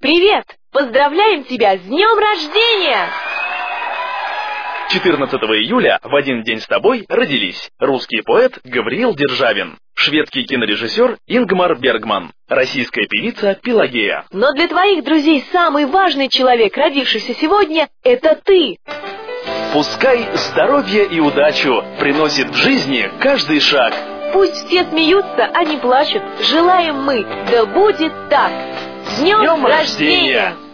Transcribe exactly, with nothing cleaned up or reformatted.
Привет! Поздравляем тебя с днем рождения! четырнадцатого июля в один день с тобой родились русский поэт Гавриил Державин, шведский кинорежиссер Ингмар Бергман, российская певица Пелагея. Но для твоих друзей самый важный человек, родившийся сегодня, это ты! Пускай здоровье и удачу приносит в жизни каждый шаг. Пусть все смеются, а не плачут. Желаем мы, да будет так! С днем, Днем рождения! рождения!